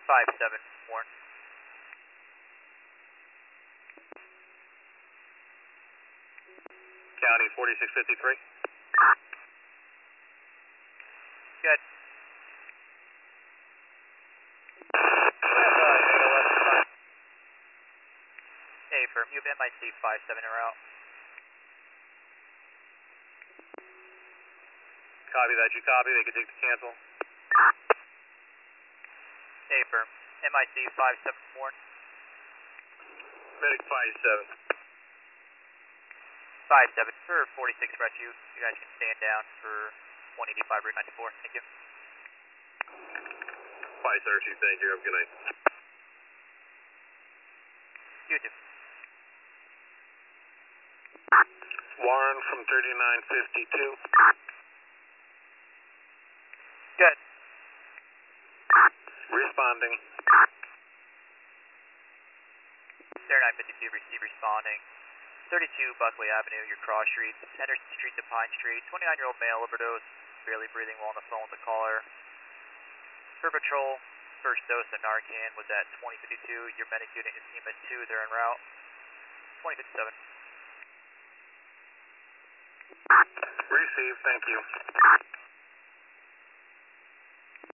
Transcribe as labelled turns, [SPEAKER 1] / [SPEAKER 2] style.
[SPEAKER 1] 5-7, Warren.
[SPEAKER 2] County 4653.
[SPEAKER 1] Good. Hey, firm, you have MIC 57 en route.
[SPEAKER 2] Copy that. You copy. They can take the cancel.
[SPEAKER 1] Hey, firm, MIC 57 Warren.
[SPEAKER 2] Medic 57.
[SPEAKER 1] 5-7 for 46 rescue. You guys can stand down for 185 Route 94. Thank you.
[SPEAKER 2] 530. Thank you. Have a good night.
[SPEAKER 1] You too.
[SPEAKER 2] Warren from 3952.
[SPEAKER 1] Good.
[SPEAKER 2] Responding.
[SPEAKER 1] 3952 receive responding. 32 Buckley Avenue, your cross streets, Henderson Street to Pine Street. 29-year-old male overdose, barely breathing while on the phone with the caller. Per patrol, first dose of Narcan was at 2052. Your medic unit is team at 2, they're en route. 2057.
[SPEAKER 2] Receive. Thank you.